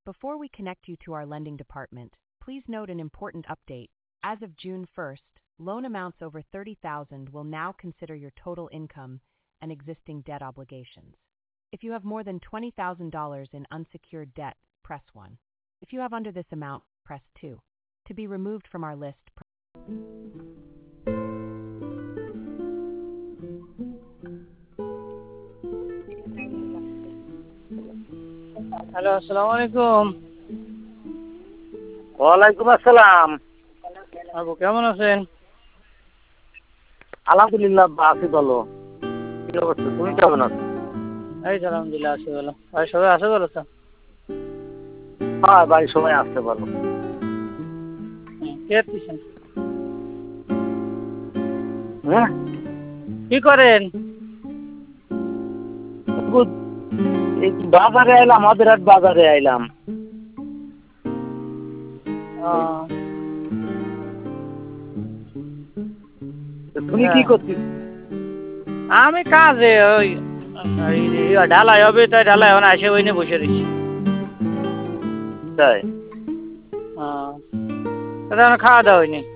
Before we connect you to our lending department, please note an important update. As of June 1st, loan amounts over $30,000 will now consider your total income and existing debt obligations. If you have more than $20,000 in unsecured debt, press 1. If you have under this amount, press 2. To be removed from our list, hello, আসসালামু আলাইকুম। ওয়ালাইকুম আসসালাম। আপু কেমন আছেন? আলহামদুলিল্লাহ আছি ভালো। কি অবস্থা, তুমি কেমন আছো? এই তো আলহামদুলিল্লাহ আছি ভালো। ভাই সবাই আছে ভালো তো? হ্যাঁ ভাই, সবাই আসতে ভালো। কে আছেন? হ্যাঁ, কি করেন? এই বাজারে আইলাম, আমাদের হাট বাজারে আইলাম। তুমি কি করছিস? আমি কাজে ওই ঢালাই হবে, তাই ঢালাই এখন আসে ওই নিয়ে বসে রয়েছি। তাই খাওয়া দাওয়া হয়নি।